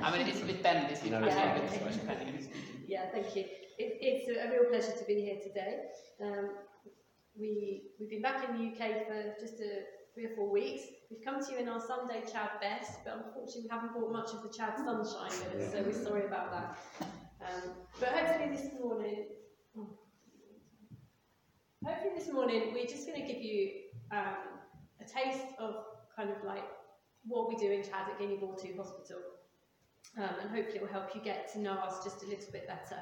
I'm Elizabeth Bendis. Yeah, thank you. It's a real pleasure to be here today. We've been back in the UK for just 3 or 4 weeks. We've come to you in our Sunday Chad best, but unfortunately we haven't brought much of the Chad sunshine with us, so we're sorry about that. But hopefully this morning we're just going to give you a taste of kind of like what we do in Chad at Guinea Water Hospital, and hopefully it will help you get to know us just a little bit better.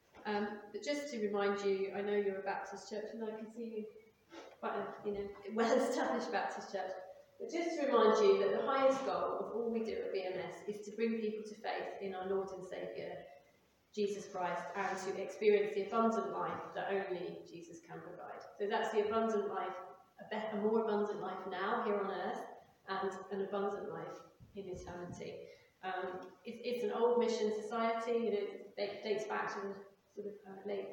But just to remind you, I know you're a Baptist church and I can see you quite a well-established Baptist church, but just to remind you that the highest goal of all we do at BMS is to bring people to faith in our Lord and Saviour, Jesus Christ, and to experience the abundant life that only Jesus can provide. So that's the abundant life, a more abundant life now here on earth, and an abundant life in eternity. It's an old mission society. It dates back to the sort of late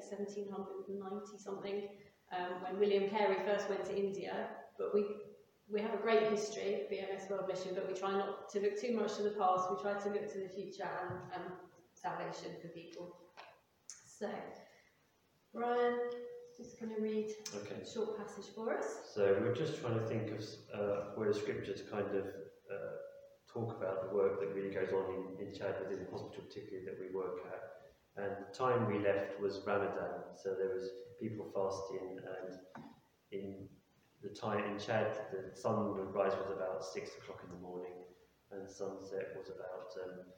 1790 something, when William Carey first went to India. But we have a great history at BMS World Mission, but we try not to look too much to the past. We try to look to the future and salvation for people. So, Brian, just going to read a short passage for us. So we're just trying to think of where the scriptures kind of talk about the work that really goes on in Chad within the hospital, particularly that we work at. And the time we left was Ramadan, so there was people fasting, and in the time in Chad, the sunrise was about 6 o'clock in the morning, and sunset was about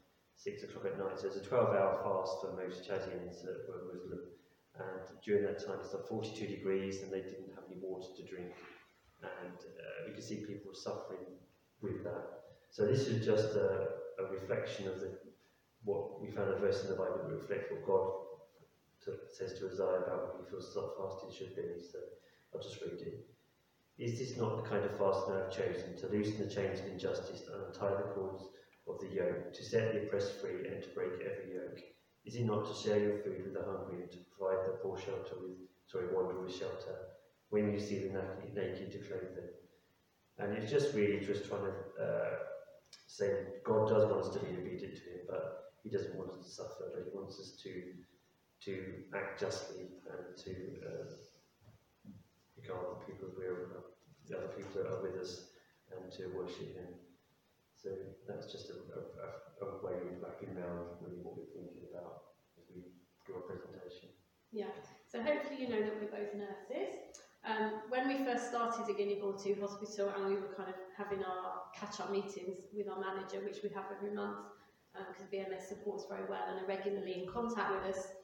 6 o'clock at night. So it's a 12-hour fast for most Chadians that were Muslim. And during that time, it's like 42 degrees, and they didn't have any water to drink. And we could see people suffering with that. So this is just a reflection of what we found a verse in the Bible that reflects what God says to Isaiah about what he feels fasting should be. So I'll just read it. Is this not the kind of fasting I have chosen, to loosen the chains of injustice and untie the cords of the yoke, to set the oppressed free and to break every yoke? Is it not to share your food with the hungry and to provide the poor wanderer with shelter, when you see the naked to clothe them? And it's just really just trying to say God does want us to be obedient to him, but he doesn't want us to suffer, but he wants us to act justly and to regard the people the other people that are with us, and to worship him. So that's just a way of wrapping around really what we're thinking about as we do our presentation. Yeah, so hopefully you know that we're both nurses. When we first started at Guinea Water Hospital, and we were kind of having our catch-up meetings with our manager, which we have every month, because BMS supports very well and are regularly in contact with us.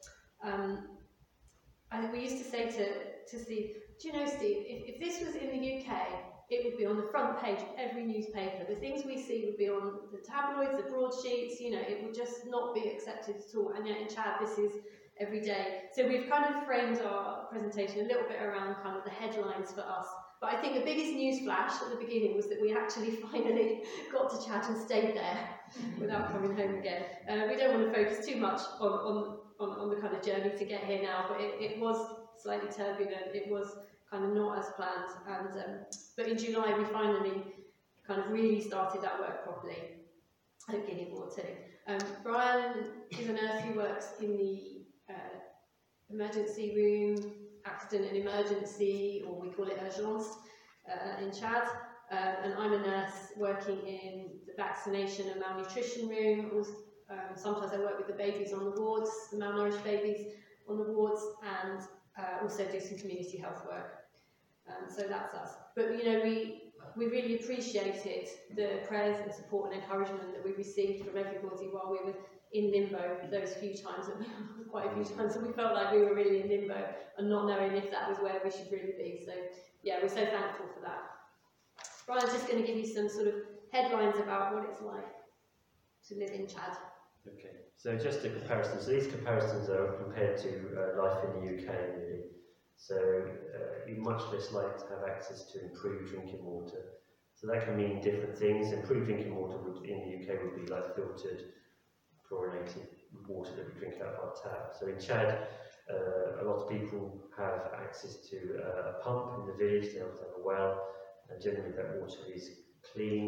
I think we used to say to Steve, do you know, Steve, if this was in the UK, it would be on the front page of every newspaper. The things we see would be on the tabloids, the broadsheets, it would just not be accepted at all. And yet in Chad, this is every day. So we've kind of framed our presentation a little bit around kind of the headlines for us. But I think the biggest news flash at the beginning was that we actually finally got to Chad and stayed there without coming home again. We don't want to focus too much on the kind of journey to get here now, but it was slightly turbulent. It was kind of not as planned. And but in July, we finally kind of really started that work properly at Guinea Water. Brian is a nurse who works in the emergency room, accident and emergency, or we call it urgence, in Chad. And I'm a nurse working in the vaccination and malnutrition room. Sometimes I work with the babies on the wards, the malnourished babies on the wards, and also do some community health work. So that's us. But we really appreciated the prayers and support and encouragement that we received from everybody while we were in limbo those few times, quite a few times, and we felt like we were really in limbo and not knowing if that was where we should really be. So yeah, we're so thankful for that. Brian's just going to give you some sort of headlines about what it's like to live in Chad. Okay, so just a comparison. So these comparisons are compared to life in the UK, really. So you're much less likely to have access to improved drinking water. So that can mean different things. Improved drinking water in the UK would be like filtered, chlorinated water that we drink out of our tap. So in Chad, a lot of people have access to a pump in the village. They also have a well, and generally that water is clean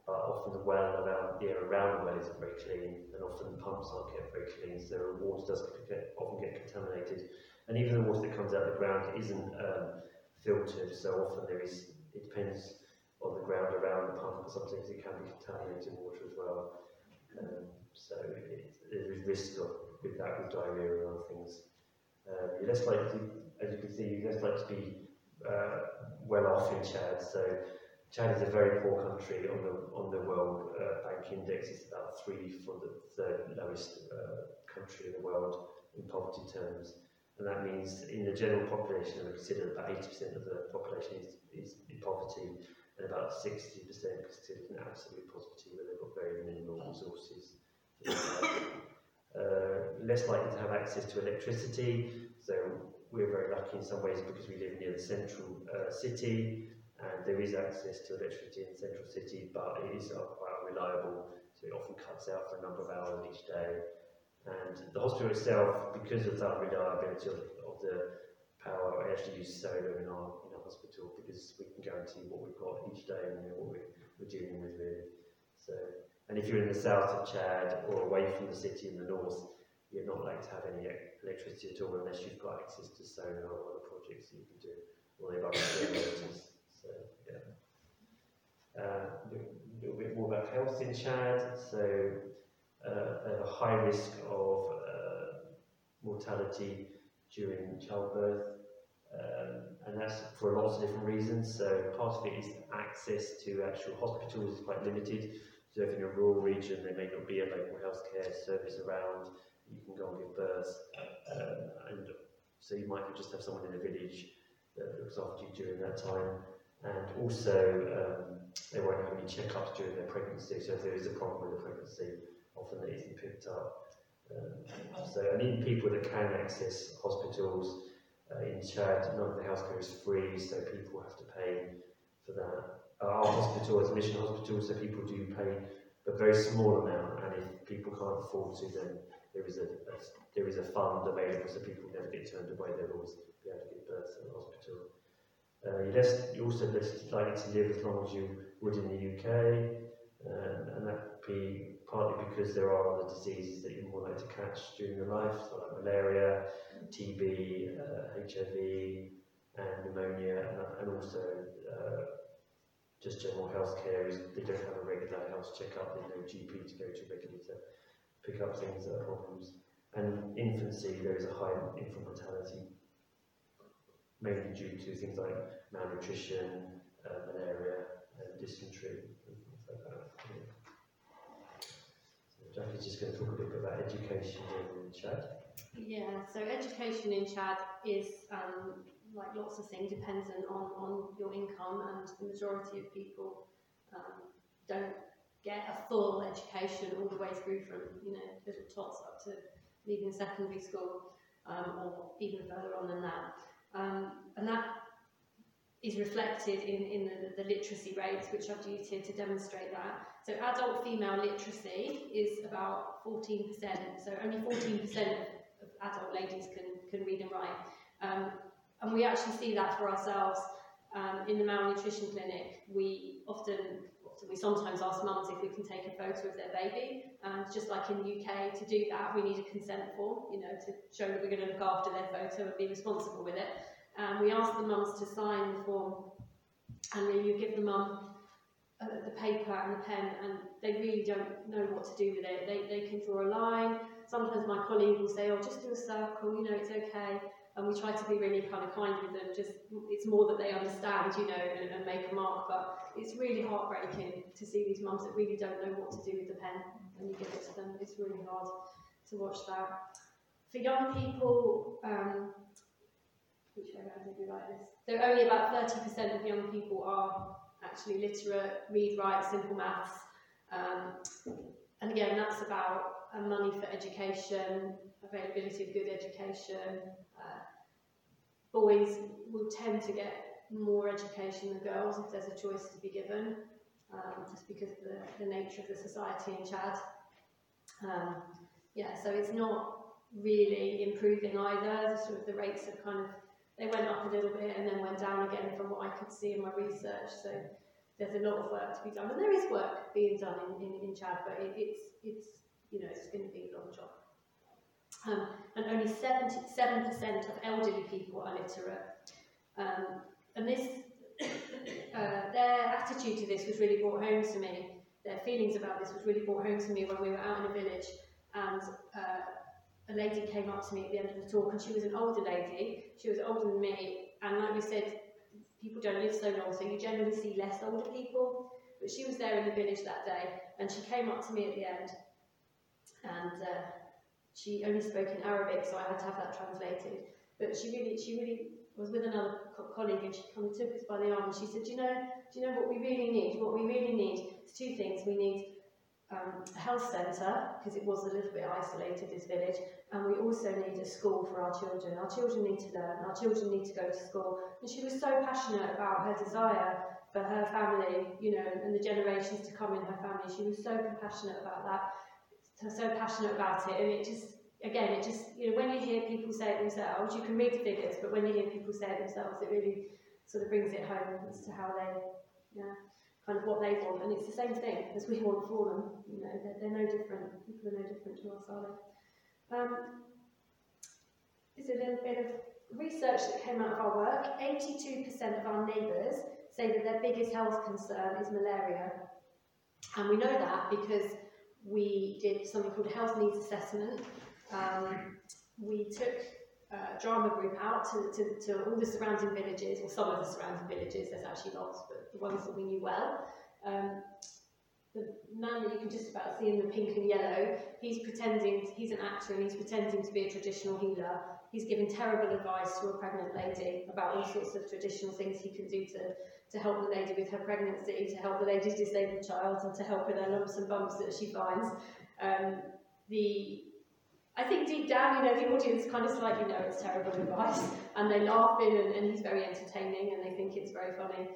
but often the well around the well isn't very clean, and often the pumps aren't kept very clean, so the water does often get contaminated. And even the water that comes out of the ground isn't filtered, so often it depends on the ground around the pump, sometimes it can be contaminated water as well. So there is risk with that, with diarrhoea and other things. You're less likely, as you can see, you're less likely to be well off in Chad. So Chad is a very poor country on the World Bank Index. It's about 3 for the third lowest country in the world in poverty terms. And that means in the general population, we consider about 80% of the population is in poverty, and about 60% considered in absolute poverty, where they've got very minimal resources. Less likely to have access to electricity, so we're very lucky in some ways because we live near the central city, and there is access to electricity in the central city, but it is quite unreliable, so it often cuts out for a number of hours each day. And the hospital itself, because of that reliability of the power, I actually use solar in our hospital because we can guarantee what we've got each day and what we're dealing with really. So, and if you're in the south of Chad or away from the city in the north, you're not likely to have any electricity at all unless you've got access to solar or other projects that you can do, or they've other generators. So yeah. A little bit more about health in Chad. So they have a high risk of mortality during childbirth, and that's for lots of different reasons. So part of it is access to actual hospitals is quite limited. So if in a rural region there may not be a local healthcare service around, you can go and give birth, and so you might just have someone in a village that looks after you during that time. And also they won't have any checkups during their pregnancy, so if there is a problem with the pregnancy, often it isn't picked up. And even people that can access hospitals in Chad, none of the healthcare is free, so people have to pay for that. Our hospital is a mission hospital, so people do pay a very small amount, and if people can't afford to, then there is a fund available, so people never get turned away. They'll always be able to give birth in the hospital. You're also less likely to live as long as you would in the UK, and that would be partly because there are other diseases that you're more likely to catch during your life, so like malaria, TB, HIV, and pneumonia, and also just general health care. They don't have a regular health checkup, there's no GP to go to regularly to pick up things that are problems. And infancy, there is a high infant mortality, mainly due to things like malnutrition, malaria, and dysentery, and things like that. So Jackie's just going to talk a little bit about education in Chad. Yeah, so education in Chad is, like lots of things, dependent on your income, and the majority of people don't get a full education all the way through from little tots up to leaving secondary school, or even further on than that. And that is reflected in the literacy rates, which I've used here to demonstrate that. So adult female literacy is about 14%, so only 14% of adult ladies can read and write. And we actually see that for ourselves in the malnutrition clinic. We sometimes ask mums if we can take a photo of their baby, and just like in the UK, to do that we need a consent form, to show that we're going to look after their photo and be responsible with it. We ask the mums to sign the form, and then you give the mum the paper and the pen, and they really don't know what to do with it. They can draw a line. Sometimes my colleague will say, "Oh, just do a circle, it's okay." And we try to be really kind of kind with them. It's more that they understand, and make a mark. But it's really heartbreaking to see these mums that really don't know what to do with the pen when you give it to them. It's really hard to watch that. For young people, which I don't think we like this. So only about 30% of young people are actually literate, read, write, simple maths. And again, that's about money for education, availability of good education. Boys will tend to get more education than girls if there's a choice to be given, just because of the nature of the society in Chad. So it's not really improving either. The rates have they went up a little bit and then went down again from what I could see in my research. So there's a lot of work to be done, and there is work being done in Chad, but it's you know, it's going to be a long job. And only 77% of elderly people are literate. And this, their attitude to this was really brought home to me. Their feelings about this was really brought home to me when we were out in a village, and a lady came up to me at the end of the talk, and she was an older lady. She was older than me, and like we said, people don't live so long, so you generally see less older people. But she was there in the village that day, and she came up to me at the end, and she only spoke in Arabic, so I had to have that translated. But she really was with another colleague, and she kind of took us by the arm, and she said, do you know what we really need? What we really need is two things. We need a health centre, because it was a little bit isolated, this village, and we also need a school for our children. Our children need to learn, our children need to go to school. And she was so passionate about her desire for her family, you know, and the generations to come in her family. She was so compassionate about that, so passionate about it, and it just, you know, when you hear people say it themselves, you can read the figures, but when you hear people say it themselves, it really sort of brings it home as to how they, yeah, kind of what they want. And it's the same thing as we want for them. You know, they're no different. People are no different to us, are they? There's a little bit of research that came out of our work. 82% of our neighbours say that their biggest health concern is malaria. And we know that because we did something called a health needs assessment. We took a drama group out to all the surrounding villages, or some of the surrounding villages. There's actually lots, but the ones that we knew well. The man that you can just about see in the pink and yellow, he's an actor, and he's pretending to be a traditional healer. He's giving terrible advice to a pregnant lady about all sorts of traditional things he can do to help the lady with her pregnancy, to help the lady's disabled child, and to help with her lumps and bumps that she finds. I think deep down, you know, the audience kind of slightly know it's terrible advice, and they laugh and he's very entertaining, and they think it's very funny.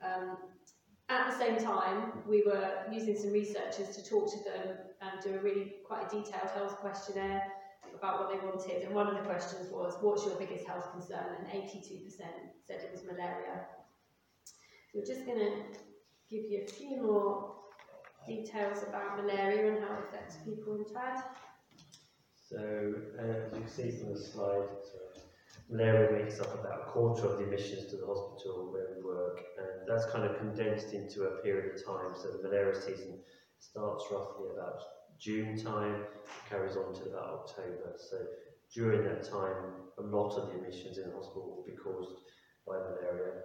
At the same time, we were using some researchers to talk to them and do quite a detailed health questionnaire about what they wanted. And one of the questions was, what's your biggest health concern? And 82% said it was malaria. So we're just going to give you a few more details about malaria and how it affects people in Chad. So, as you can see from the slide, malaria makes up about a quarter of the admissions to the hospital where we work, and that's kind of condensed into a period of time. So the malaria season starts roughly about June time, carries on to about October. So during that time, a lot of the admissions in the hospital will be caused by malaria,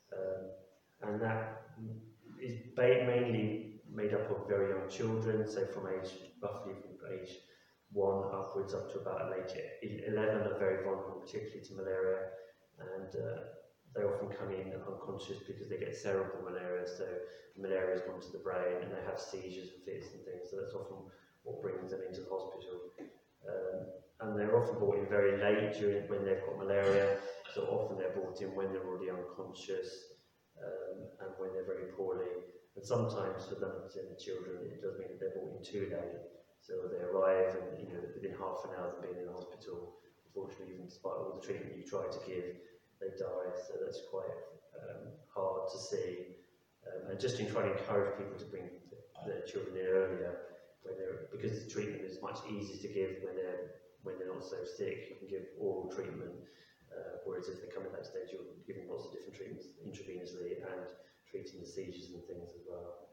and that is mainly made up of very young children, so roughly from age 1 upwards up to about age 11 are very vulnerable, particularly to malaria, and they often come in unconscious because they get cerebral malaria, so malaria has gone to the brain and they have seizures and fits and things, so that's often what brings them into the hospital. And they're often brought in very late when they've got malaria, so often they're brought in when they're already unconscious and when they're very poorly. And sometimes for them, the children, it does mean that they're brought in too late. So they arrive and, you know, within half an hour of being in the hospital, unfortunately, even despite all the treatment you try to give, they die. So that's quite hard to see. And just in trying to encourage people to bring their children in earlier, because the treatment is much easier to give when they're not so sick. You can give oral treatment, whereas if they come at that stage, you're giving lots of different treatments intravenously and treating the seizures and things as well.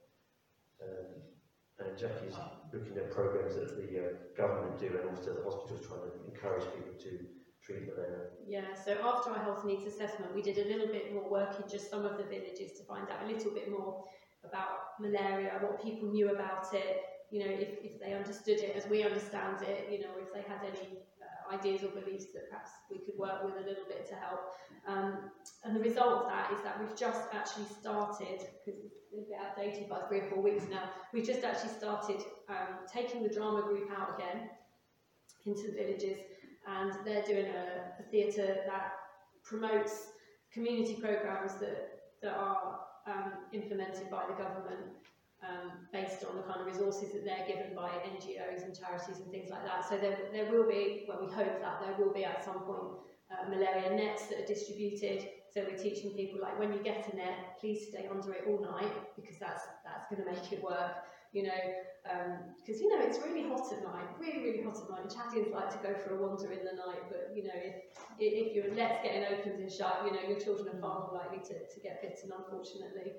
And Jackie's looking at programs that the government do, and also the hospitals trying to encourage people to treat malaria. Yeah, so after our health needs assessment, we did a little bit more work in just some of the villages to find out a little bit more about malaria, what people knew about it, you know, if they understood it as we understand it, you know, if they had any ideas or beliefs that perhaps we could work with a little bit to help. And the result of that is that we've just actually started, because it's a bit outdated by 3 or 4 weeks now, we've just actually started taking the drama group out again into the villages, and they're doing a theatre that promotes community programmes that are implemented by the government, based on the kind of resources that they're given by NGOs and charities and things like that. So there will be, well, we hope that there will be at some point malaria nets that are distributed So we're teaching people, like, when you get in it, please stay under it all night, because that's going to make it work, you know, because, you know, it's really hot at night, really hot at night. Chadians like to go for a wander in the night, but, you know, if your net's getting opened and shut, you know, your children are far more likely to get bitten, unfortunately.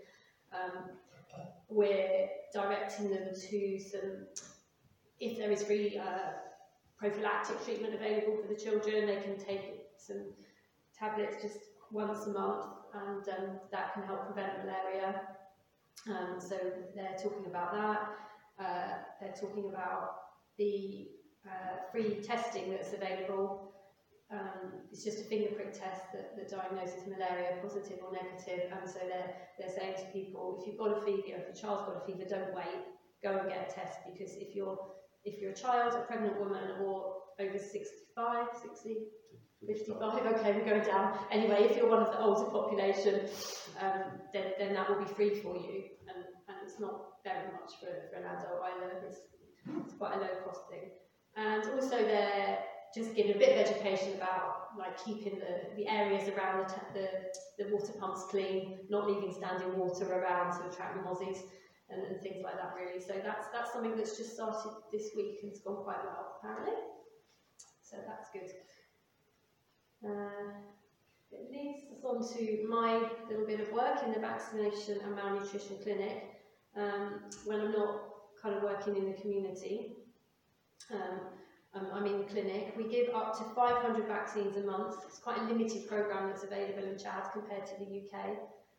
We're directing them to some, if there is free prophylactic treatment available for the children, they can take some tablets just once a month, and that can help prevent malaria. So they're talking about that. They're talking about the free testing that's available. It's just a finger prick test that diagnoses malaria, positive or negative, and so they're saying to people, if you've got a fever, if a child's got a fever, don't wait, go and get a test, because if you're a child, a pregnant woman, or over 65, 60, 55, okay, we're going down. Anyway, if you're one of the older population, then that will be free for you, and it's not very much for an adult either. It's quite a low cost thing. And also they're just giving a bit of education about, like, keeping the areas around the water pumps clean, not leaving standing water around to attract the mozzies and things like that, really. So that's something that's just started this week and it's gone quite well, apparently. So that's good. It leads us on to my little bit of work in the vaccination and malnutrition clinic, when I'm not kind of working in the community. I'm in the clinic. We give up to 500 vaccines a month. It's quite a limited programme that's available in Chad compared to the UK.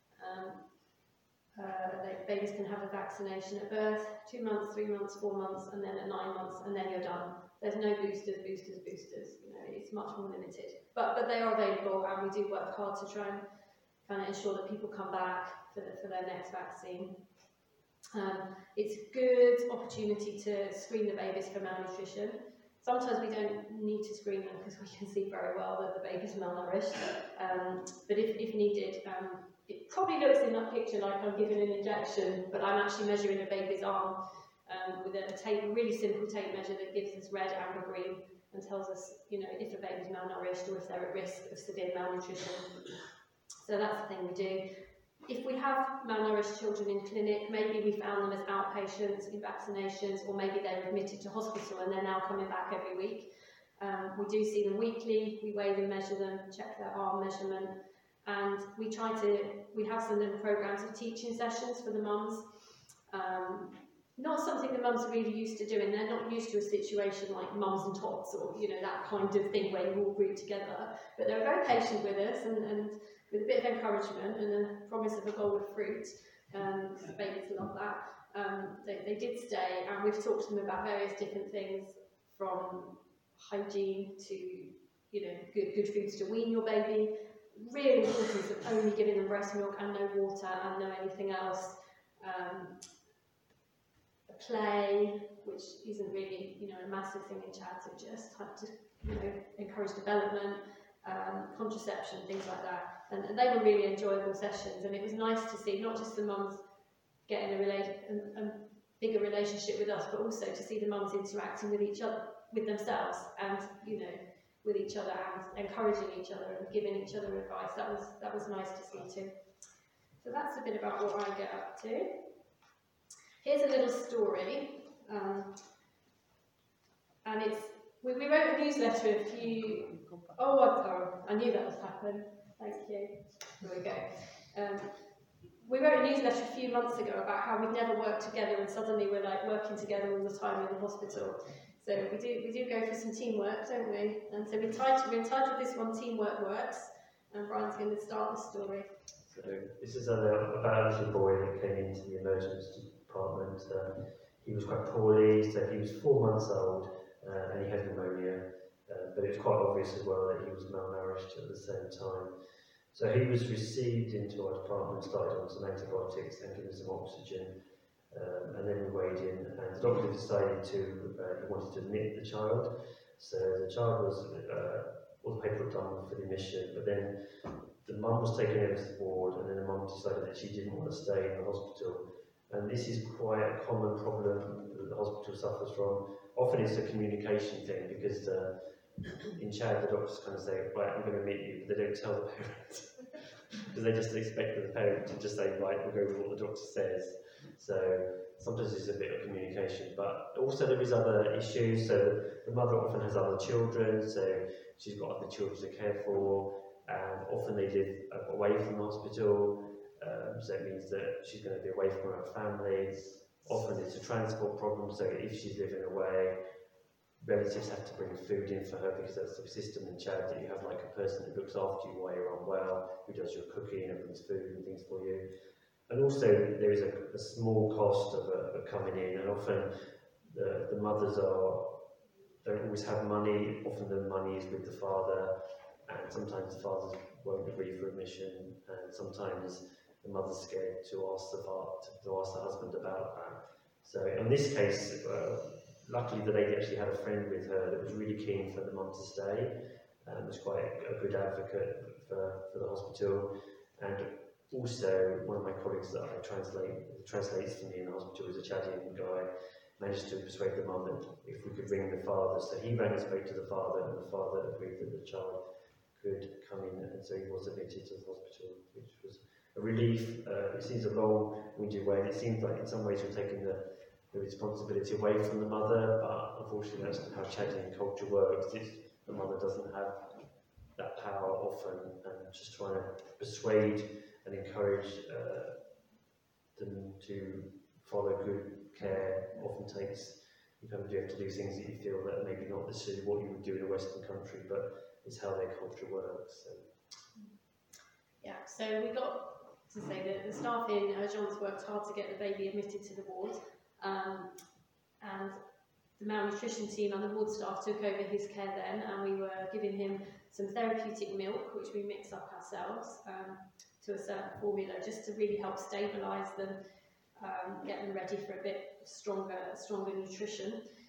Babies can have a vaccination at birth, 2 months, 3 months, 4 months, and then at 9 months, and then you're done. There's no boosters. You know, it's much more limited. But they are available, and we do work hard to try and kind of ensure that people come back for their next vaccine. It's a good opportunity to screen the babies for malnutrition. Sometimes we don't need to screen them because we can see very well that the baby's malnourished. But if needed, it probably looks in that picture like I'm giving an injection, but I'm actually measuring a baby's arm with a really simple tape measure that gives us red, amber, green, and tells us, you know, if a baby's malnourished or if they're at risk of severe malnutrition. So that's the thing we do. If we have malnourished children in clinic, maybe we found them as outpatients in vaccinations, or maybe they were admitted to hospital and they're now coming back every week. We do see them weekly, we weigh them, measure them, check their arm measurement, and we have some little programs of teaching sessions for the mums. Not something the mums are really used to doing. They're not used to a situation like mums and tots, or, you know, that kind of thing where you all group together. But they're very patient with us, and with a bit of encouragement and a promise of a bowl of fruit. Babies love that. They did stay, and we've talked to them about various different things, from hygiene to, you know, good foods to wean your baby. Really importance of only giving them breast milk and no water and no anything else. Play, which isn't really, you know, a massive thing in Chad, so just have to, you know, encourage development, contraception, things like that. And they were really enjoyable sessions, and it was nice to see not just the mums getting a bigger relationship with us, but also to see the mums interacting with each other, with themselves, and, you know, with each other, and encouraging each other and giving each other advice. That was nice to see too. So that's a bit about what I get up to. Here's a little story, and we wrote a newsletter a few. I knew that would happen. Thank you. Here we go. We wrote a newsletter a few months ago about how we'd never worked together, and suddenly we're like working together all the time in the hospital. So we do go for some teamwork, don't we? And so we're entitled this one, Teamwork Works, and Brian's going to start the story. So this is about a little boy that came into the emergency department. He was quite poorly, so he was 4 months old, and he had pneumonia, but it was quite obvious as well that he was malnourished at the same time. So he was received into our department, started on some antibiotics and given some oxygen, and then we weighed in, and the doctor decided he wanted to admit the child. So the child was, all the paperwork done for the admission, but then the mum was taken over to the ward, and then the mum decided that she didn't want to stay in the hospital. And this is quite a common problem that the hospital suffers from. Often it's a communication thing, because in Chad the doctors kind of say, right, I'm going to meet you, but they don't tell the parents. because they just expect the parent to just say, right, we'll go with what the doctor says. So sometimes there's a bit of communication, but also there is other issues. So the mother often has other children, so she's got other children to care for, and often they live away from the hospital, so it means that she's going to be away from her family. Often it's a transport problem, so if she's living away, relatives have to bring food in for her, because that's the system in Chad, that you have like a person that looks after you while you're unwell, who does your cooking and brings food and things for you. And also there is a small cost of coming in, and often the mothers don't always have money. Often the money is with the father, and sometimes the fathers won't agree for admission, and sometimes the mother's scared to ask the husband about that. So in this case, luckily the lady actually had a friend with her that was really keen for the mum to stay, and was quite a good advocate for the hospital. And also, one of my colleagues that I translates for me in the hospital is a Chadian guy, managed to persuade the mum that if we could ring the father. So he rang and spoke to the father, and the father agreed that the child could come in, and so he was admitted to the hospital, which was a relief. It seems a long-winded way, and it seems like in some ways you're taking the responsibility away from the mother, but unfortunately that's how Chadian culture works. The mother doesn't have that power often, and just trying to persuade and encourage them to follow good care often takes, you have to do things that you feel that are maybe not necessarily what you would do in a Western country, but it's how their culture works. So. Yeah, so we got to say that the staff in Urgence worked hard to get the baby admitted to the ward, and the malnutrition team and the ward staff took over his care then, and we were giving him some therapeutic milk, which we mix up ourselves to a certain formula, just to really help stabilise them, get them ready for a bit stronger nutrition.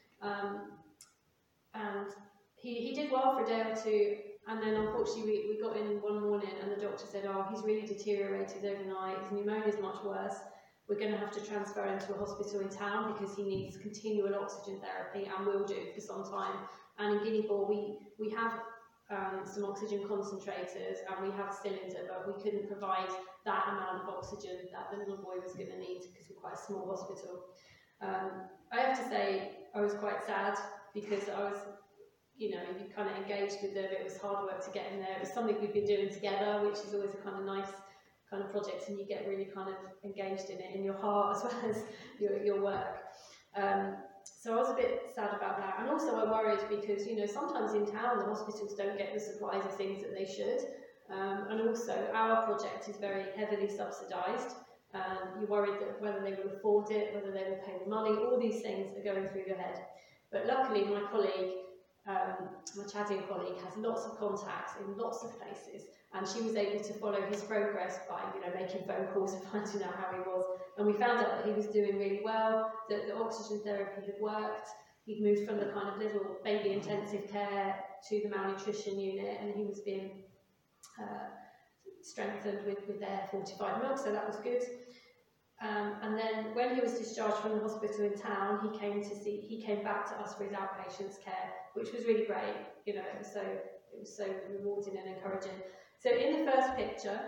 And he did well for a day or two, and then unfortunately we got in one morning and the doctor said, oh, he's really deteriorated overnight, his pneumonia is much worse, we're going to have to transfer him to a hospital in town because he needs continual oxygen therapy, and will do for some time. And in Guinea-Bissau we have some oxygen concentrators and we have a cylinder, but we couldn't provide that amount of oxygen that the little boy was going to need because we're quite a small hospital. I have to say I was quite sad because I was, you kind of engaged with them. It was hard work to get in there. It was something we've been doing together, which is always a kind of nice kind of project, and you get really kind of engaged in it in your heart as well as your work. So I was a bit sad about that, and also I worried because sometimes in town the hospitals don't get the supplies of things that they should, and also our project is very heavily subsidised. You're worried that whether they will afford it, whether they will pay the money, all these things are going through your head. But luckily my colleague, my Chadian colleague, has lots of contacts in lots of places, and she was able to follow his progress by making phone calls and finding out how he was. And we found out that he was doing really well, that the oxygen therapy had worked. He'd moved from the kind of little baby intensive care to the malnutrition unit, and he was being strengthened with their fortified milk, so that was good. And then when he was discharged from the hospital in town, he came back to us for his outpatients care, which was really great. It was so rewarding and encouraging. So in the first picture,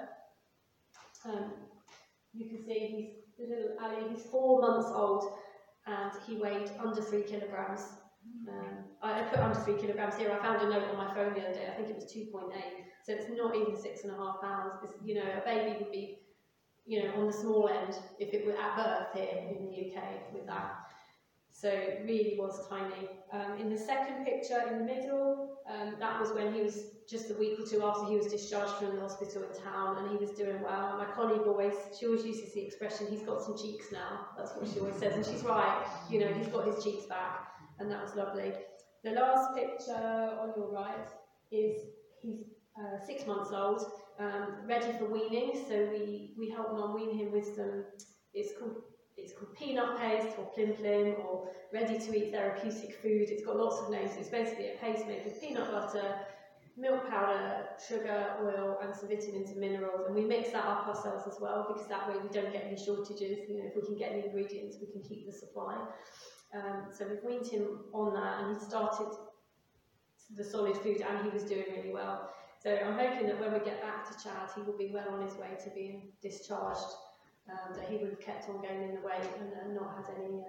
you can see the little Ali. He's 4 months old, and he weighed under 3 kilograms. I put under 3 kilograms here. I found a note on my phone the other day. I think it was 2.8. So it's not even 6.5 pounds. A baby would be, on the small end if it were at birth here in the UK with that. So it really was tiny. In the second picture in the middle, that was when he was just a week or two after he was discharged from the hospital in town, and he was doing well. And my colleague always uses the expression, he's got some cheeks now. That's what she always says, and she's right. He's got his cheeks back, and that was lovely. The last picture on your right is he's 6 months old, ready for weaning. So we help mum wean him with some, it's called peanut paste or plim plim or ready to eat therapeutic food. It's got lots of names. It's basically a paste made with peanut butter, milk powder, sugar, oil, and some vitamins and minerals. And we mix that up ourselves as well, because that way we don't get any shortages. If we can get the ingredients, we can keep the supply. So we've weaned him on that, and he started the solid food, and he was doing really well. So I'm hoping that when we get back to Chad, he will be well on his way to being discharged, that he would have kept on going in the way and not had any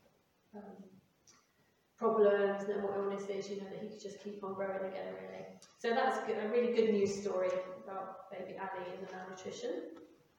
problems, no more illnesses, you know, that he could just keep on growing again, really. So that's good, a really good news story about baby Ali and the malnutrition.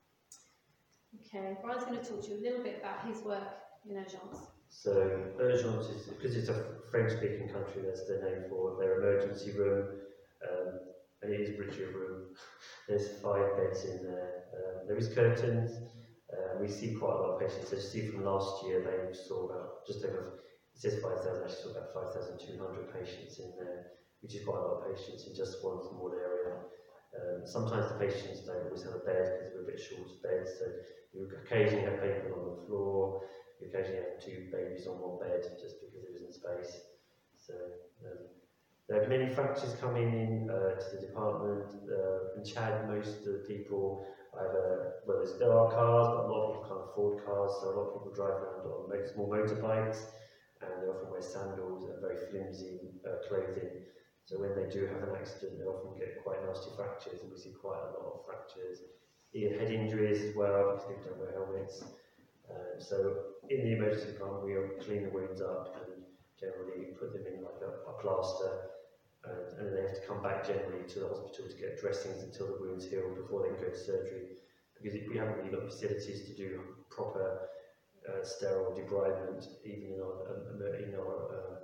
Okay, Brian's going to talk to you a little bit about his work in Urgence. So Urgence is, because it's a French-speaking country, that's their name for their emergency room, and it is literally a room. There's 5 beds in there. There is curtains. We see quite a lot of patients. As you see from last year, they saw about just over, it says 5,000, actually saw about 5,200 patients in there, which is quite a lot of patients in just one small area. Sometimes the patients don't always have a bed because they're a bit short of beds, so you occasionally have people on the floor, you occasionally have 2 babies on one bed just because there isn't space. So there are many fractures coming in to the department. In Chad, most of the people either, well, there are cars, but a lot of people can't afford cars, so a lot of people drive around on small motorbikes, and they often wear sandals and very flimsy clothing. So when they do have an accident, they often get quite nasty fractures, and we see quite a lot of fractures. Head injuries as well, because people don't wear helmets. So in the emergency department, we clean the wounds up and generally put them in like a plaster, and then they have to come back generally to the hospital to get dressings until the wounds heal before they can go to surgery. Because we haven't really got facilities to do proper sterile debridement, even in our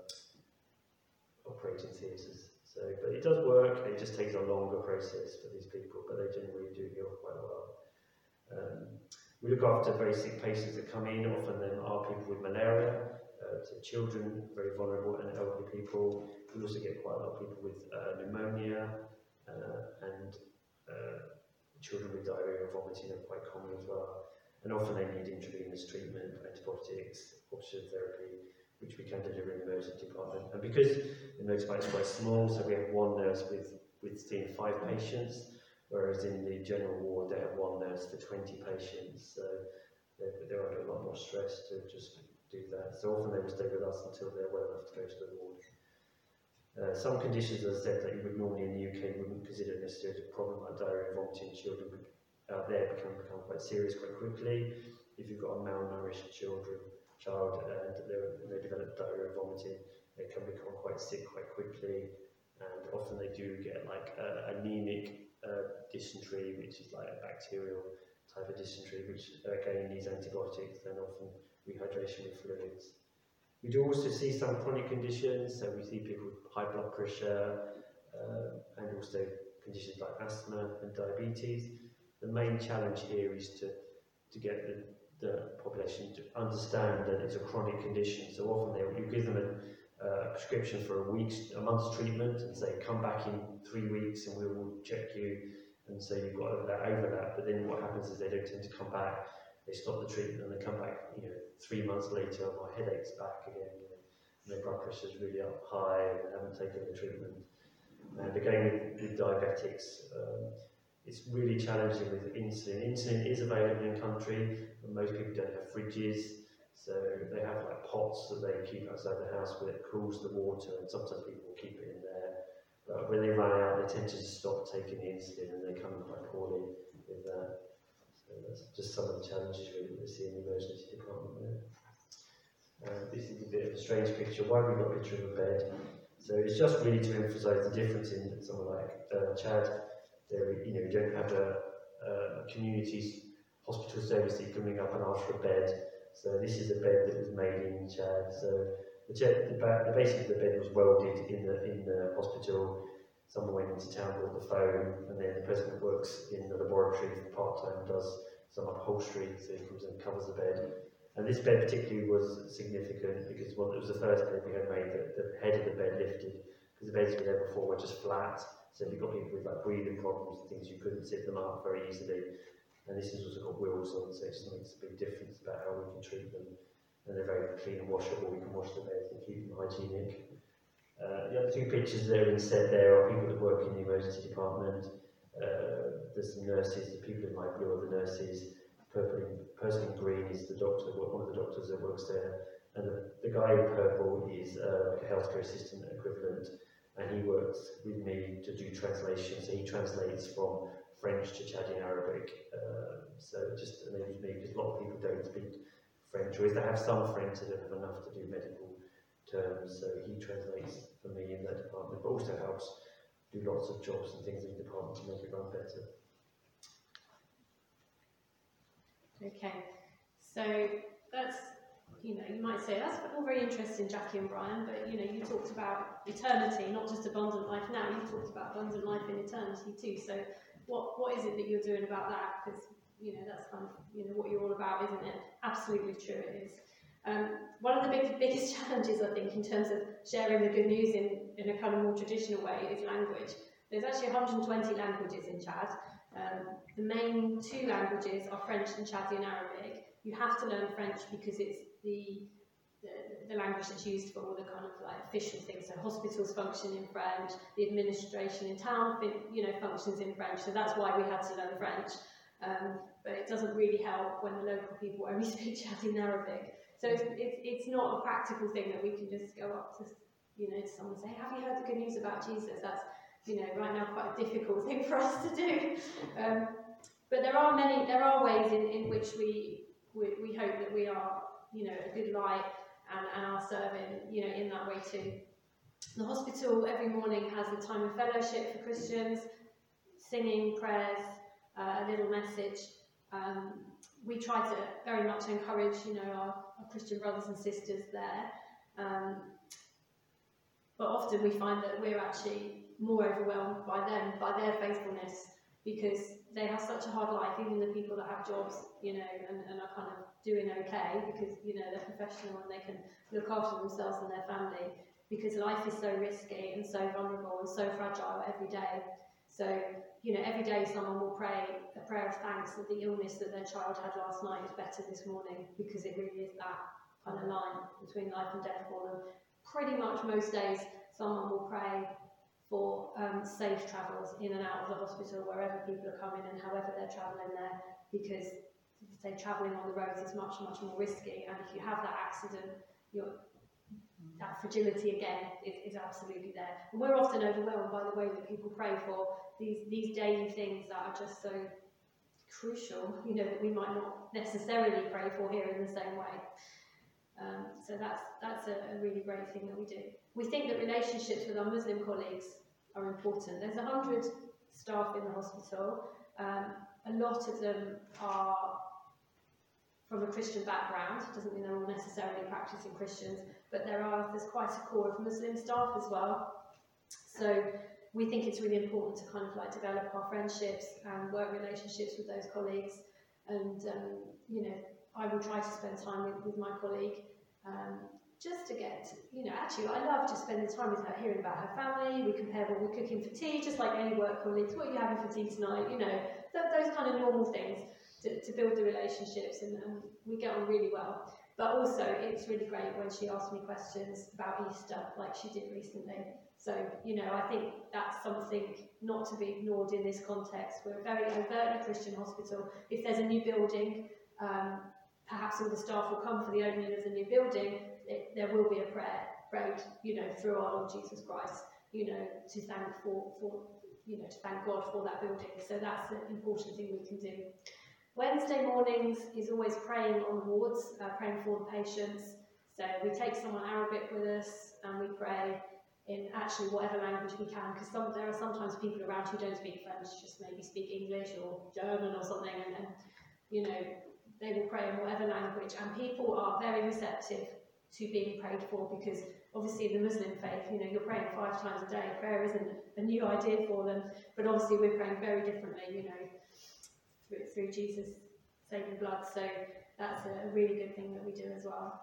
operating theatres. So, but it does work. It just takes a longer process for these people, but they generally do heal quite well. We look after very sick patients that come in. Often them are people with malaria, so children, very vulnerable, and elderly people. We also get quite a lot of people with pneumonia, and children with diarrhea or vomiting are quite common as well. And often they need intravenous treatment, antibiotics, oxygen therapy, which we can deliver in the emergency department. And because the motorbike is quite small, so we have 1 nurse with seeing 5 patients, whereas in the general ward they have 1 nurse for 20 patients. So they're under a lot more stress to just do that. So often they will stay with us until they're well enough to go to the ward. Some conditions, as I said, that you would normally in the UK wouldn't consider necessarily a problem, like diarrhea and vomiting in children, out there can become quite serious quite quickly. If you've got a malnourished child and they develop diarrhea and vomiting, they can become quite sick quite quickly, and often they do get like anemic dysentery, which is like a bacterial type of dysentery, which again needs antibiotics and often rehydration with fluids. We do also see some chronic conditions, so we see people with high blood pressure and also conditions like asthma and diabetes. The main challenge here is to get the population to understand that it's a chronic condition. So often you give them a prescription for a month's treatment and say, come back in 3 weeks and we will check you. And so you've got that overlap, but then what happens is they don't tend to come back. They stop the treatment and they come back, 3 months later, my headache's back again, and their blood pressure's really up high and they haven't taken the treatment. And again, with diabetics, it's really challenging with insulin. Insulin is available in country, but most people don't have fridges, so they have like pots that they keep outside the house where it cools the water, and sometimes people will keep it in there. But when they run out, they tend to just stop taking the insulin and they come in quite poorly with that. So that's just some of the challenges really we see in the emergency department there. This is a bit of a strange picture. Why have we got a picture of a bed? So it's just really to emphasise the difference in somewhere like Chad. There, you don't have a community hospital service that you can ring up and ask for a bed. So this is a bed that was made in Chad. So the base of the bed was welded in the hospital. Someone went into town, bought the foam, and then the president works in the laboratory part-time, does some upholstery, so he comes and covers the bed. And this bed particularly was significant because it was the first bed we had made that the head of the bed lifted, because the beds we had before were just flat. So if you've got people with like breathing problems and things, you couldn't sit them up very easily. And this has also got wheels on, so it just makes a big difference about how we can treat them. And they're very clean and washable. We can wash the beds and keep them hygienic. The other 2 pictures there instead there are people that work in the emergency department. There's some nurses. The people in light blue are the nurses. Person in green is the doctor, one of the doctors that works there. And the guy in purple is like a healthcare assistant equivalent. and he works with me to do translation. So he translates from French to Chadian Arabic. So it just enables me, because a lot of people don't speak French, or if they have some French, they don't have enough to do medical terms. So he translates for me in that department, but also helps do lots of jobs and things in the department to make it run better. Okay, so that's, you might say that's all very interesting, Jackie and Brian, but you talked about eternity, not just abundant life now, you talked about abundant life in eternity too. So what is it that you're doing about that? Because that's kind of what you're all about, isn't it? Absolutely true, it is. One of the biggest challenges, I think, in terms of sharing the good news in a kind of more traditional way is language. There's actually 120 languages in Chad. The main two languages are French and Chadian Arabic. You have to learn French because it's the language that's used for all the kind of like official things. So hospitals function in French, the administration in town functions in French. So that's why we had to learn French. But it doesn't really help when the local people only speak Chadian Arabic. So it's not a practical thing that we can just go up to someone and say, have you heard the good news about Jesus? That's right now quite a difficult thing for us to do. But there are ways in which we hope that we are a good light and are serving in that way too. The hospital every morning has a time of fellowship for Christians, singing, prayers, a little message. We try to very much encourage our Christian brothers and sisters there, but often we find that we're actually more overwhelmed by them, by their faithfulness, because they have such a hard life, even the people that have jobs, and are kind of doing okay because, they're professional and they can look after themselves and their family, because life is so risky and so vulnerable and so fragile every day. So, every day someone will pray a prayer of thanks that the illness that their child had last night is better this morning, because it really is that kind of line between life and death for them. Pretty much most days someone will pray for safe travels in and out of the hospital, wherever people are coming and however they're travelling there, because travelling on the roads is much, much more risky, and if you have that accident, that fragility again is absolutely there. And we're often overwhelmed by the way that people pray for these daily things that are just so crucial, that we might not necessarily pray for here in the same way. So that's a really great thing that we do. We think that relationships with our Muslim colleagues are important. There's 100 staff in the hospital. A lot of them are from a Christian background. It doesn't mean they're all necessarily practicing Christians, but there's quite a core of Muslim staff as well. So we think it's really important to kind of like develop our friendships and work relationships with those colleagues. And I will try to spend time with my colleague just to get, actually I love just spending time with her, hearing about her family. We compare what we're cooking for tea, just like any work colleagues. What are you having for tea tonight? Those kind of normal things to build the relationships, and we get on really well. But also, it's really great when she asks me questions about Easter, like she did recently. So, I think that's something not to be ignored in this context. We're a very overtly Christian hospital. If there's a new building, perhaps all the staff will come for the opening of the new building. There will be a prayer prayed, through our Lord Jesus Christ, to thank to thank God for that building. So that's an important thing we can do. Wednesday mornings is always praying on wards, praying for the patients. So we take someone Arabic with us and we pray in actually whatever language we can, because there are sometimes people around who don't speak French, just maybe speak English or German or something, and they will pray in whatever language, and people are very receptive to being prayed for, because obviously the Muslim faith, you're praying 5 times a day. Prayer isn't a new idea for them, but obviously we're praying very differently, through Jesus' saving blood. So that's a really good thing that we do as well.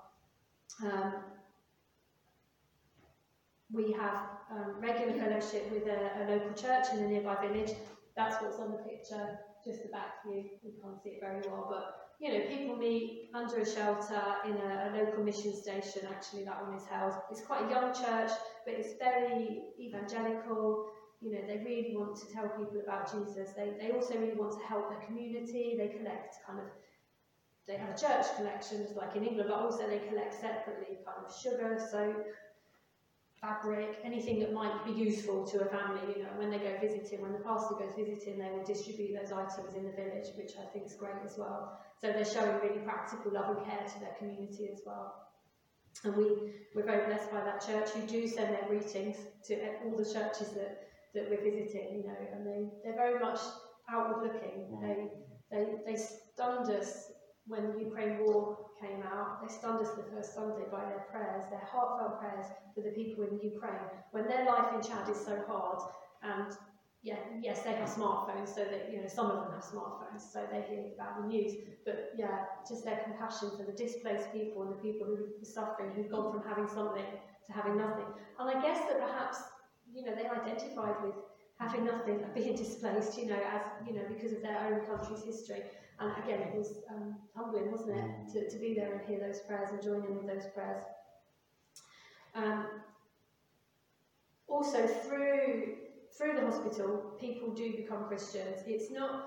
We have regular fellowship with a local church in a nearby village. That's what's on the picture, just the back view. We can't see it very well, but people meet under a shelter in a local mission station. Actually, that one is held. It's quite a young church, but it's very evangelical. They really want to tell people about Jesus. They also really want to help their community. They collect they have a church collection, just like in England, but also they collect separately kind of sugar, soap, fabric, anything that might be useful to a family. You know, when they go visiting, when the pastor goes visiting, they will distribute those items in the village, which I think is great as well. So they're showing really practical love and care to their community as well. And we're very blessed by that church, who do send their greetings to all the churches that we're visiting, you know, and they're very much outward looking. They stunned us when the Ukraine war came out. They stunned us the first Sunday by their prayers, their heartfelt prayers for the people in the Ukraine, when their life in Chad is so hard. And yes, they have smartphones, so that, you know, some of them have smartphones, so they hear about the news. But yeah, just their compassion for the displaced people and the people who are suffering, who've gone from having something to having nothing. And I guess that perhaps, you know, they identified with having nothing, being displaced, you know, as, you know, because of their own country's history. And again, it was humbling, wasn't it, to be there and hear those prayers and join in with those prayers. Also, through the hospital, people do become Christians. It's not,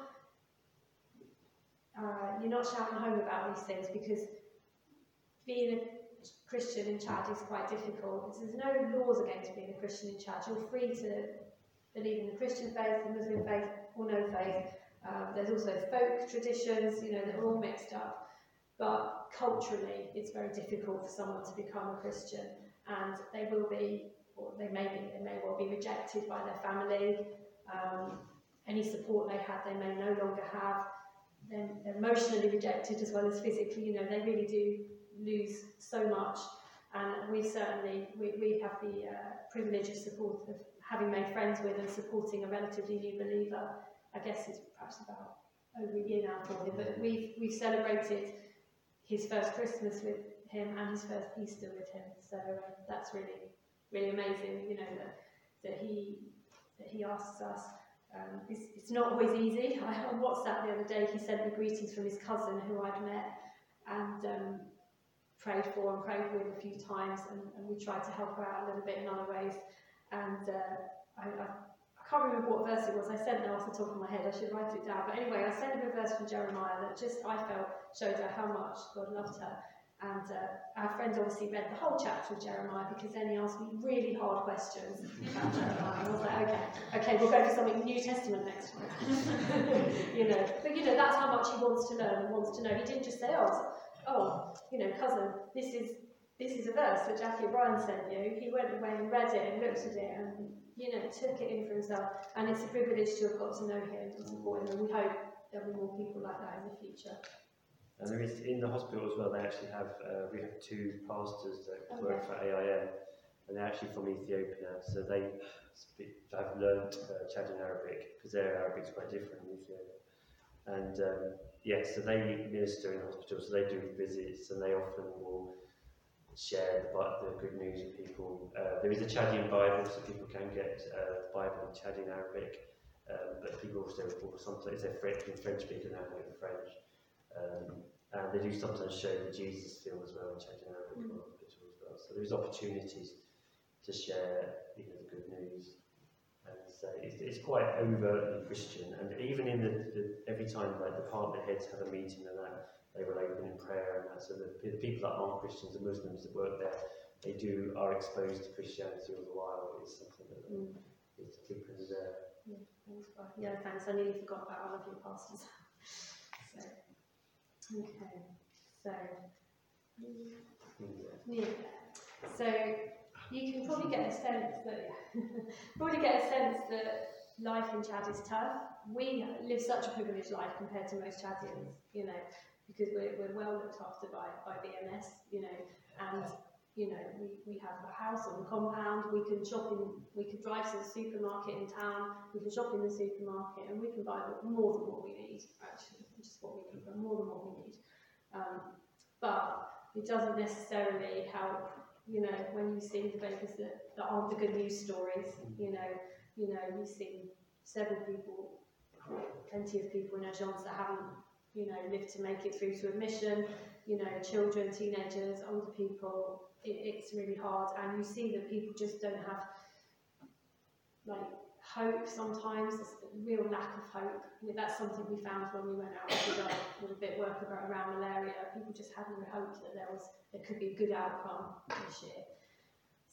you're not shouting home about these things, because being a Christian in Chad is quite difficult. There's no laws against being a Christian in Chad. You're free to believe in the Christian faith, the Muslim faith, or no faith. There's also folk traditions, you know, that are all mixed up. But culturally, it's very difficult for someone to become a Christian, and they will be, or they may well be rejected by their family. Any support they had, they may no longer have. They're emotionally rejected as well as physically. You know, they really do lose so much. And we certainly, we have the privilege of support of having made friends with and supporting a relatively new believer. I guess it's perhaps about over a year now for him, but we've celebrated his first Christmas with him and his first Easter with him. So that's really, really amazing, you know, that he asks us. It's not always easy. On WhatsApp the other day, he sent me greetings from his cousin, who I'd met and prayed for and prayed with a few times, and we tried to help her out a little bit in other ways. And I can't remember what verse it was. I sent it off the top of my head. I should write it down. But anyway, I sent her a verse from Jeremiah that just, I felt, showed her how much God loved her. And our friend obviously read the whole chapter of Jeremiah, because then he asked me really hard questions about Jeremiah. And I was like, okay, we'll go for something New Testament next time. You know, but you know, that's how much he wants to learn and wants to know. He didn't just say, oh, you know, cousin, this is a verse that Jackie O'Brien sent you. He went away and read it and looked at it and, you know, took it in for himself. And it's a privilege to have got to know him and support him. And we hope there'll be more people like that in the future. And there is, in the hospital as well, they actually have, we have two pastors that work for AIM, and they're actually from Ethiopia, so they have learnt Chadian Arabic, because their Arabic is quite different in Ethiopia. And so they minister in the hospital, so they do visits, and they often will share the good news with people. There is a Chadian Bible, so people can get the Bible in Chadian Arabic, but people also sometimes, if they're French speaking, they don't know the French. And they do sometimes show the Jesus film as well in Chadian Arabic in the hospital as well. So there's opportunities to share, you know, the good news. And so it's quite overtly Christian. And even in every time, like, the department heads have a meeting and that, they will open in prayer and that. So the people that aren't Christians, the Muslims that work there, they are exposed to Christianity all the while. It's something that is keeping them there. Yeah, thanks, Brian. Yeah, thanks. I nearly forgot about all of your pastors. Okay, so so you can probably get a sense that life in Chad is tough. We live such a privileged life compared to most Chadians, you know, because we're well looked after by BMS, you know, and you know, we have a house on the compound. We can drive to the supermarket in town. We can shop in the supermarket, and we can buy more than what we need. Actually, just what we need, but more than what we need. But it doesn't necessarily help, you know, when you see the babies that aren't the good news stories. You know, we've seen several people, plenty of people in Agence that haven't, you know, lived to make it through to admission. You know, children, teenagers, older people. It's really hard, and you see that people just don't have, like, hope sometimes. There's a real lack of hope. I mean, that's something we found when we went out with a bit of work around malaria. People just had no hope that there could be a good outcome this year.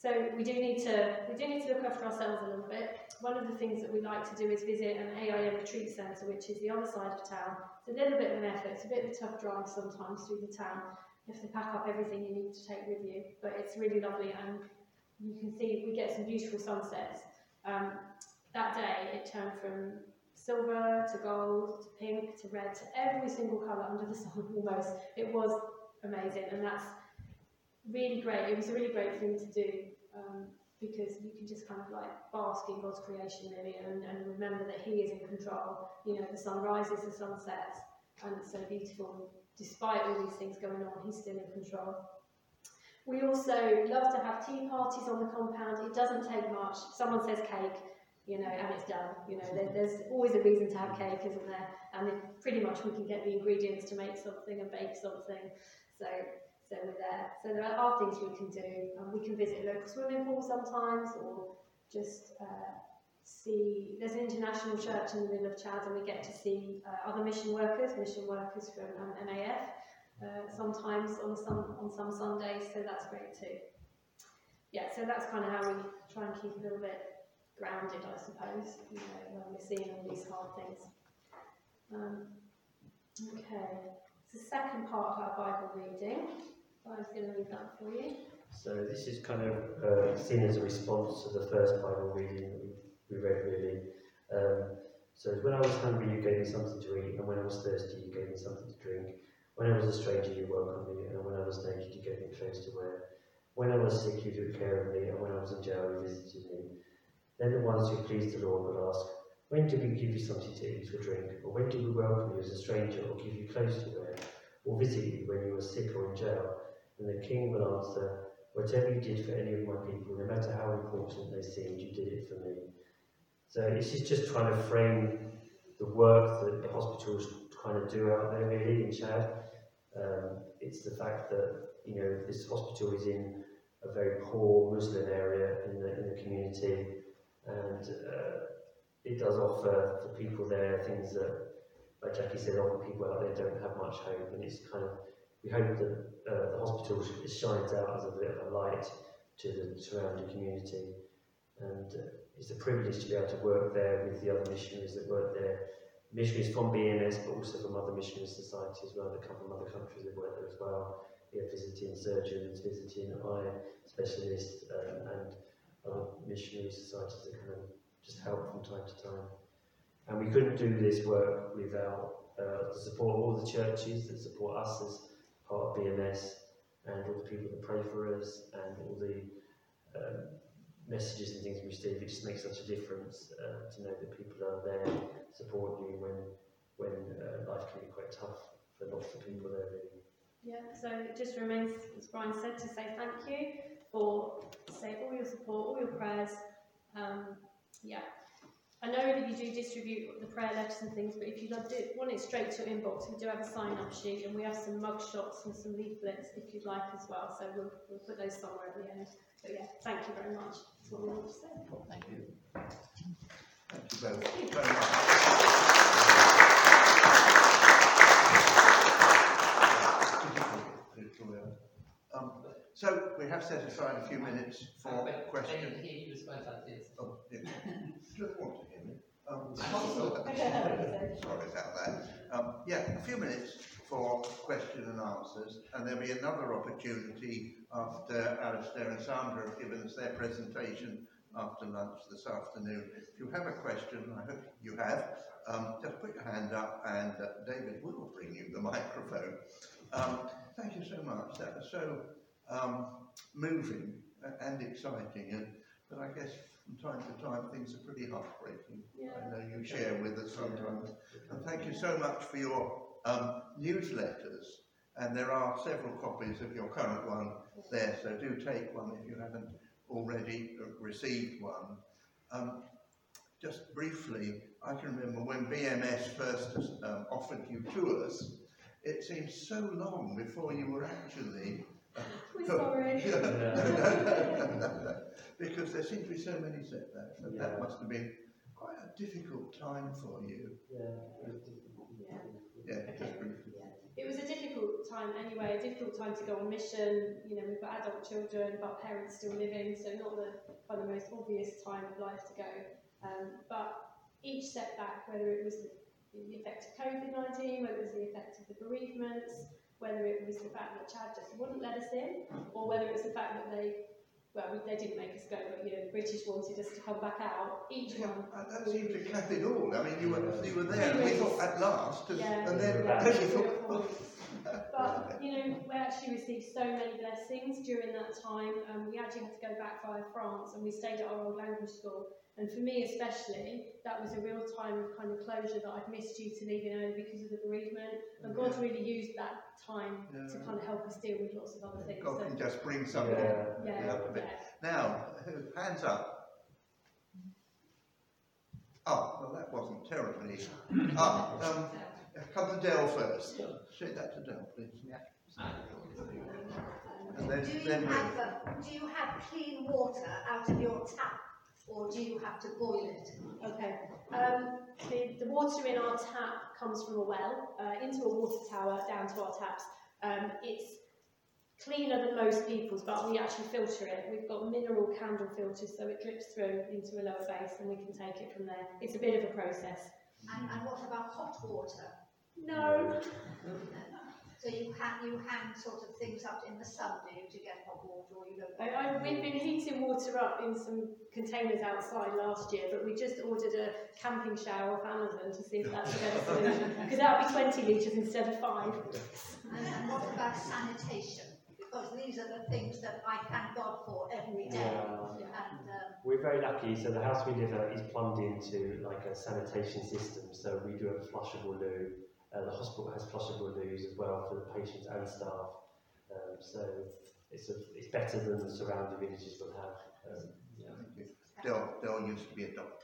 So we do need to look after ourselves a little bit. One of the things that we like to do is visit an AIM retreat centre, which is the other side of town. It's a little bit of an effort. It's a bit of a tough drive sometimes through the town. You have to pack up everything you need to take with you, but it's really lovely, and you can see we get some beautiful sunsets. That day it turned from silver to gold to pink to red to every single colour under the sun almost. It was amazing, and that's really great. It was a really great thing to do, because you can just kind of like bask in God's creation really, and remember that He is in control. You know, the sun rises, the sun sets, and it's so beautiful. Despite all these things going on, He's still in control. We also love to have tea parties on the compound. It doesn't take much. Someone says cake, you know, and it's done. You know, there's always a reason to have cake, isn't there? And pretty much we can get the ingredients to make something and bake something. So we're there. So there are things we can do. We can visit a local swimming pool sometimes, or just see. There's an international church in the middle of Chad, and we get to see other mission workers from MAF. Sometimes on some Sundays, so that's great too. Yeah, so that's kind of how we try and keep a little bit grounded, I suppose, you know, when we're seeing all these hard things. Okay, it's the second part of our Bible reading. I was going to read that for you. So this is kind of seen as a response to the first Bible reading that we read, really. So when I was hungry, you gave me something to eat, and when I was thirsty, you gave me something to drink. When I was a stranger, you welcomed me, and when I was naked, you gave me clothes to wear. When I was sick, you took care of me, and when I was in jail, you visited me. Then the ones who pleased the Lord would ask, when did we give you something to eat or drink? Or when did we welcome you as a stranger, or give you clothes to wear? Or visit you when you were sick or in jail? And the king would answer, whatever you did for any of my people, no matter how important they seemed, you did it for me. So this is just trying to frame the work that the hospitals kind of do out there, really, in Chad. It's the fact that, you know, this hospital is in a very poor Muslim area in the community, and it does offer for people there things that, like Jackie said, often people out there don't have much hope, and it's kind of, we hope that the hospital shines out as a bit of a light to the surrounding community, and it's a privilege to be able to work there with the other missionaries that work there. Missionaries from BMS, but also from other missionary societies as well, that come from other countries that work there as well. Yeah, visiting surgeons, visiting eye specialists, and other missionary societies that kind of just help from time to time. And we couldn't do this work without the support of all the churches that support us as part of BMS, and all the people that pray for us, and all the messages and things we receive. It just makes such a difference to know that people are there supporting you when life can be quite tough for lots of people there, really. Yeah, so it just remains, as Brian said, to say thank you for all your support, all your prayers. Yeah, I know that you do distribute the prayer letters and things, but if you want it straight to your inbox, we do have a sign-up sheet, and we have some mug shots and some leaflets if you'd like as well. So we'll put those somewhere at the end. But yeah, thank you very much. That's what we want to say. Thank you. Thank you both very much. So we have set aside a few minutes for questions. Oh, yeah. Do you want to hear me? Sorry about that. Yeah, a few minutes for question and answers, and there'll be another opportunity after Alistair and Sandra have given us their presentation after lunch this afternoon. If you have a question, I hope you have, just put your hand up and David will bring you the microphone. Thank you so much. That was so moving and exciting, but I guess from time to time things are pretty heartbreaking. Yeah. I know you share with us sometimes. And thank you so much for your newsletters, and there are several copies of your current one there, so do take one if you haven't already received one. Just briefly, I can remember when BMS first offered you tours, it seemed so long before you were actually... We're sorry. No. Because there seem to be so many setbacks, and that must have been quite a difficult time for you. Yeah. Yeah, just briefly. Yeah. it was a difficult time anyway, a difficult time to go on mission. You know, we've got adult children, but parents still living, so not the kind of most obvious time of life to go. But each setback, whether it was the effect of COVID-19, whether it was the effect of the bereavements, whether it was the fact that Chad just wouldn't let us in, or whether it was the fact that they didn't make us go, but you know, the British wanted us to come back out. Each one. That seems to cap it all. I mean, you were there, and we thought at last, and then you thought. But you know, we actually received so many blessings during that time. We actually had to go back via France, and we stayed at our old language school. And for me especially, that was a real time of kind of closure that I'd missed due to leaving early because of the bereavement. And God really used that time to kind of help us deal with lots of other things. God can just bring something up a bit. Now, hands up. Oh, well, that wasn't terribly. Come to Dale first. Say that to Dale, please. And then, do you have clean water out of your tap, or do you have to boil it? Okay. The water in our tap comes from a well into a water tower down to our taps. It's cleaner than most people's, but we actually filter it. We've got mineral candle filters, so it drips through into a lower base, and we can take it from there. It's a bit of a process. And what about hot water? No. So you hang sort of things up in the sun, do you, to get hot water, or you don't? We've been heating water up in some containers outside last year, but we just ordered a camping shower off Amazon to see if that's a better solution, because that would be 20 litres instead of 5. And what about sanitation? Because these are the things that I thank God for every day. Yeah. And, we're very lucky, so the house we live at is plumbed into like a sanitation system, so we do have a flushable loo. The hospital has flushable loos as well for the patients and staff, so it's better than the surrounding villages will have. Dale used to be a doctor.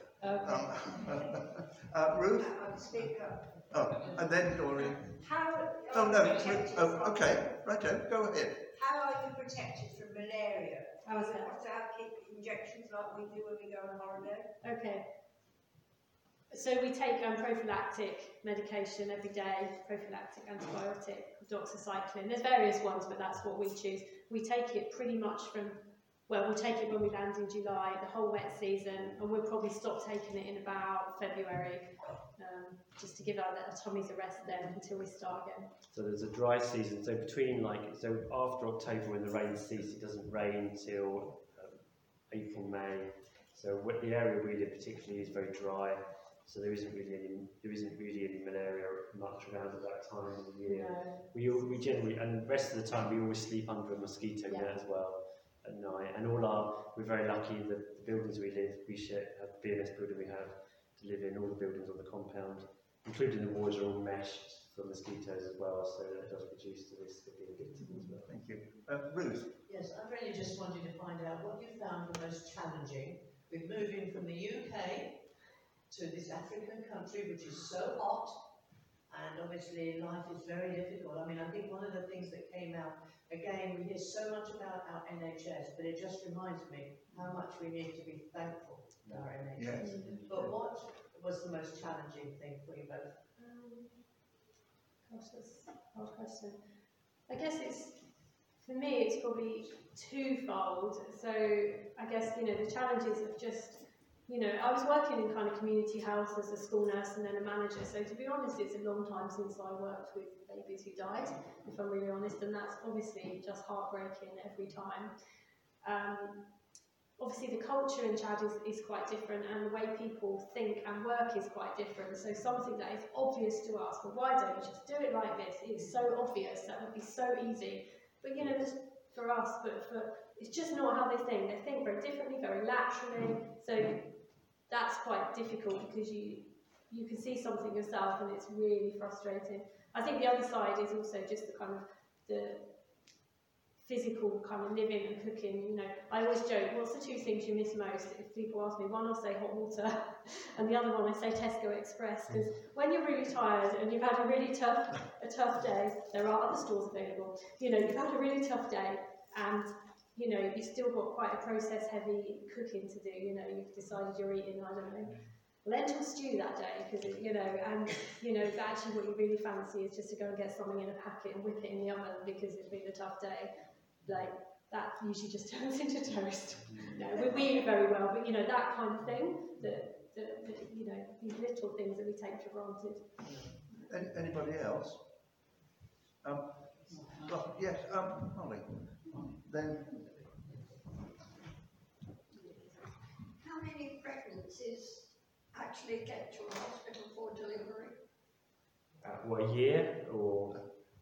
Okay. Ruth? I'll speak up. Oh, and then Dorian. How Okay, righto, go ahead. How are you protected from malaria? How is that? Have to have injections like we do when we go on holiday? Okay. So we take prophylactic medication every day, prophylactic antibiotic, doxycycline. There's various ones, but that's what we choose. We take it pretty much we'll take it when we land in July, the whole wet season, and we'll probably stop taking it in about February, just to give our tummies a rest then until we start again. So there's a dry season, so after October when the rain ceases, it doesn't rain till April, May. So the area we live particularly is very dry. So there isn't really any malaria much around at that time of the year. No. We generally, and the rest of the time we always sleep under a mosquito net as well at night. And we're very lucky that the buildings we have the BMS building we have to live in. All the buildings on the compound, including the walls, are all meshed for mosquitoes as well. So that does reduce the risk of being victim as well. Thank you, Ruth. Yes, I really just wanted to find out what you found the most challenging with moving from the UK to this African country, which is so hot, and obviously life is very difficult. I mean, I think one of the things that came out, again, we hear so much about our NHS, but it just reminds me how much we need to be thankful to our NHS. Yes. But what was the most challenging thing for you both? Gosh, that's a hard question. I guess for me, it's probably twofold. So I guess, the challenges of just, I was working in kind of community health as a school nurse and then a manager. So to be honest, it's a long time since I worked with babies who died, if I'm really honest. And that's obviously just heartbreaking every time. Obviously, the culture in Chad is quite different, and the way people think and work is quite different. So something that is obvious to us, but why don't you just do it like this? It's so obvious, that would be so easy. But just for us, it's just not how they think. They think very differently, very laterally. So that's quite difficult because you can see something yourself, and it's really frustrating. I think the other side is also just the kind of the physical kind of living and cooking. I always joke, what's the two things you miss most? If people ask me, one I'll say hot water, and the other one I say Tesco Express, because when you're really tired and you've had a really tough day, there are other stores available, you've had a really tough day, and you've still got quite a process heavy cooking to do, you've decided you're eating, I don't know, lentil stew that day, because you know, and you know, actually what you really fancy is just to go and get something in a packet and whip it in the oven because it's been a tough day. Like that usually just turns into toast. No, we eat very well, but you know, that kind of thing, that you know, these little things that we take for granted. Anybody else? Yes, Holly. Then. How many pregnancies actually get to a hospital for delivery? What, a year or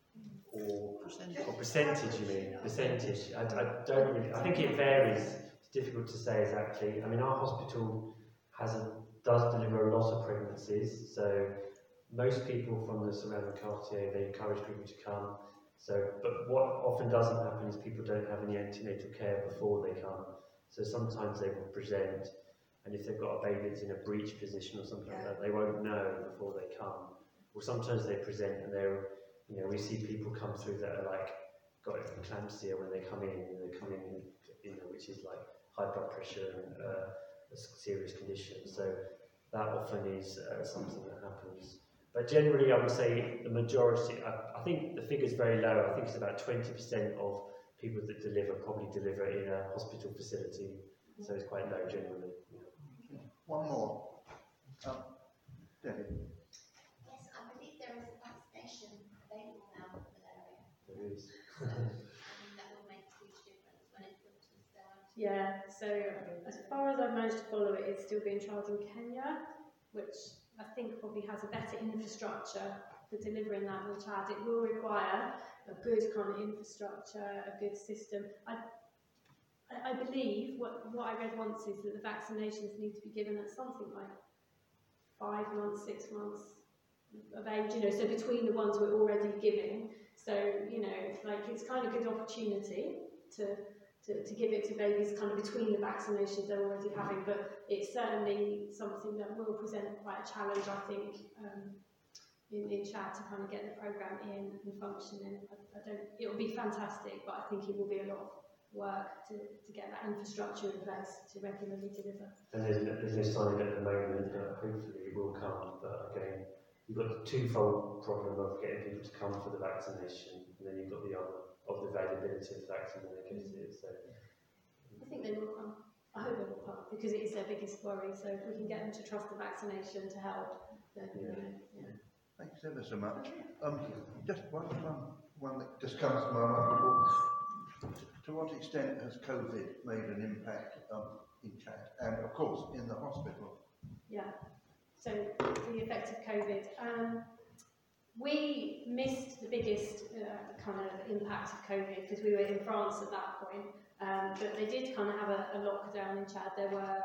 percentage? You mean percentage? I don't really. I think it varies. It's difficult to say exactly. I mean, our hospital does deliver a lot of pregnancies, so most people from the surrounding quartier, they encourage people to come. So, but what often doesn't happen is people don't have any antenatal care before they come. So sometimes they will present, and if they've got a baby that's in a breech position or something like that, they won't know before they come. Or sometimes they present and they're, you know, we see people come through that are like got eclampsia when they come in, and they come in, you know, which is like high blood pressure and a serious condition. So that often is something that happens. But generally, I would say the majority, I think the figure's very low. I think it's about 20% of people that deliver probably deliver in a hospital facility. So it's quite low generally. Yeah. One more. Debbie. Yes, I believe there is a vaccination available now for malaria. There is. And that will make a huge difference when it filters down. Yeah, so as far as I've managed to follow it, it's still being trialled in Kenya, which I think probably has a better infrastructure for delivering that than Chad. It will require a good kind of infrastructure, a good system. I believe what I read once is that the vaccinations need to be given at something like 5 months, 6 months of age, you know, so between the ones we're already giving. So, you know, like it's kind of a good opportunity to give it to babies kind of between the vaccinations they're already having, but it's certainly something that will present quite a challenge, I think, in Chad to kind of get the programme in and functioning. It will be fantastic, but I think it will be a lot of work to get that infrastructure in place to regularly deliver. And there's no sign at the moment that hopefully it will come, but again, you've got the twofold problem of getting people to come for the vaccination, and then you've got the other of the availability of the vaccine when they get it. So I think they will come. I hope they will come because it is their biggest worry. So if we can get them to trust the vaccination to help, then yeah. Thanks ever so much. Just one that just comes to my mind. To what extent has COVID made an impact in Chad and, of course, in the hospital? Yeah. So the effect of COVID. We missed the biggest kind of impact of COVID because we were in France at that point. But they did kind of have a lockdown in Chad. There were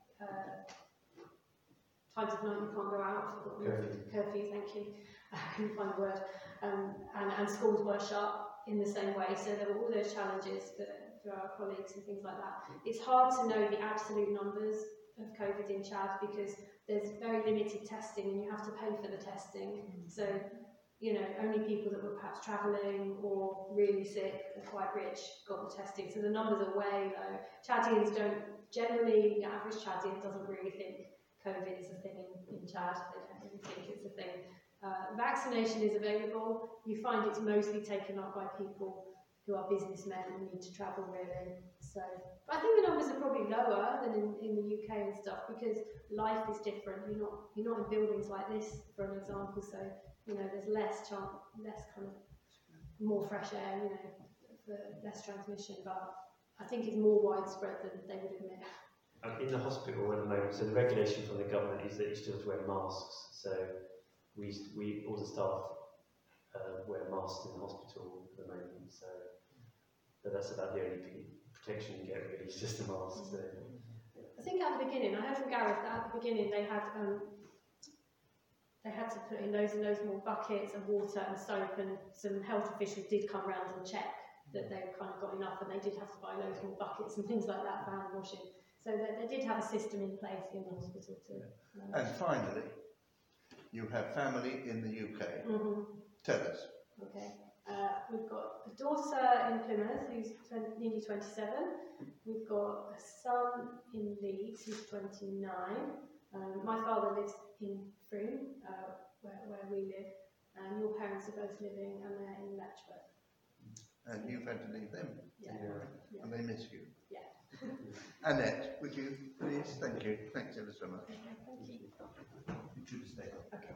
times of night you can't go out. Curfew, thank you. I couldn't find the word. And schools were shut in the same way. So there were all those challenges for our colleagues and things like that. It's hard to know the absolute numbers of COVID in Chad because there's very limited testing and you have to pay for the testing. So, you know, only people that were perhaps travelling or really sick or quite rich got the testing. So the numbers are way low. Chadians don't, generally, the average Chadian doesn't really think COVID is a thing in Chad. They don't really think it's a thing. Vaccination is available. You find it's mostly taken up by people who are businessmen and need to travel really. So, but I think the numbers are probably lower than in the UK and stuff because life is different. You're not in buildings like this, for an example. So, you know, there's less kind of more fresh air, you know, for less transmission. But I think it's more widespread than they would admit. in the hospital at the moment, so the regulation from the government is that you still have to wear masks. So we all the staff wear masks in the hospital at the moment. So, but that's about the only protection you get really, is just a mask. So. I think at the beginning, I heard from Gareth that at the beginning they had to put in loads and loads more buckets and water and soap, and some health officials did come round and check that they kind of got enough, and they did have to buy loads more buckets and things like that for hand washing. So they did have a system in place in the hospital too. And finally, you have family in the UK. Mm-hmm. Tell us. Okay. We've got a daughter in Plymouth who's nearly 27. We've got a son in Leeds who's 29. My father lives in Froome, where we live, and your parents are both living, and they're in Letchworth. And you've had to leave them, Yeah. Yeah. and they miss you. Yeah. Annette, would you please? Thank you. Thanks ever so much. Okay, thank you. You should stay. Okay.